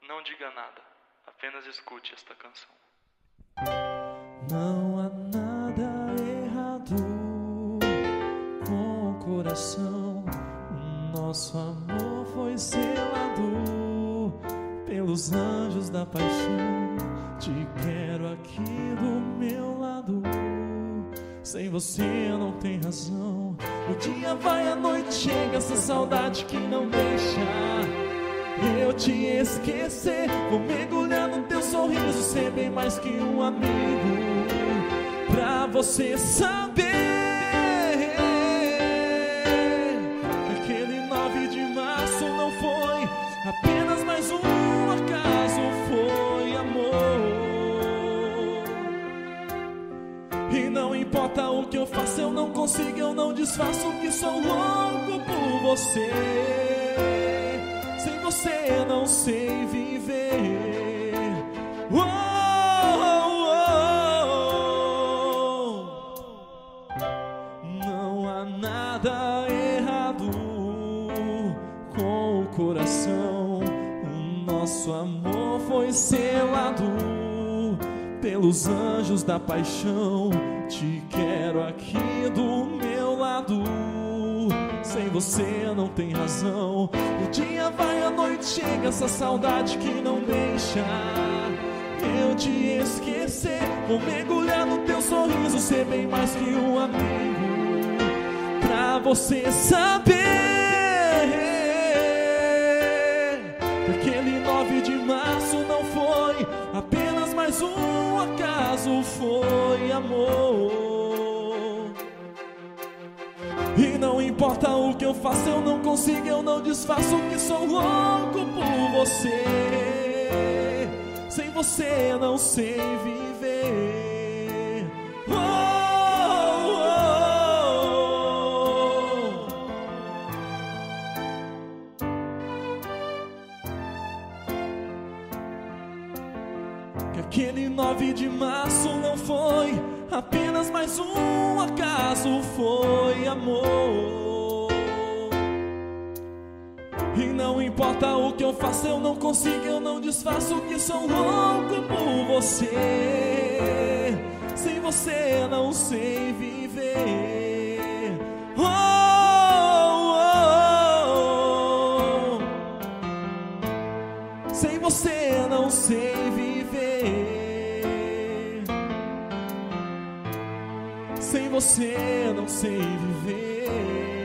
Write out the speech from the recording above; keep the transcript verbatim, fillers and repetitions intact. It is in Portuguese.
Não diga nada, apenas escute esta canção. Não há nada errado com o coração. Nosso amor foi selado pelos anjos da paixão. Te quero aqui do meu lado. Sem você não tem razão. O dia vai, a noite chega, essa saudade que não deixa eu te esquecer. Vou mergulhar no teu sorriso, ser bem mais que um amigo, pra você saber que aquele nove de março não foi apenas mais um acaso, foi amor. E não importa o que eu faço, eu não consigo, eu não desfaço, que sou louco por você. Sem você não sei viver. Oh, oh, oh. Não há nada errado com o coração. O nosso amor foi selado pelos anjos da paixão. Te quero aqui do meu lado. Sem você não tem razão. O dia vai, a noite chega, essa saudade que não deixa eu te esquecer. Vou mergulhar no teu sorriso, ser bem mais que um amigo, pra você saber que aquele nove de março não foi apenas mais um acaso, foi amor. E não importa o que eu faço, eu não consigo, eu não desfaço, que sou louco por você. Sem você não sei viver. Oh, oh, oh. Que aquele nove de março não foi apenas mais um acaso, foi amor. E não importa o que eu faço, eu não consigo, eu não desfaço, que sou louco por você. Sem você não sei viver. Oh, oh, oh. Sem você não sei viver. Sem você não sei viver.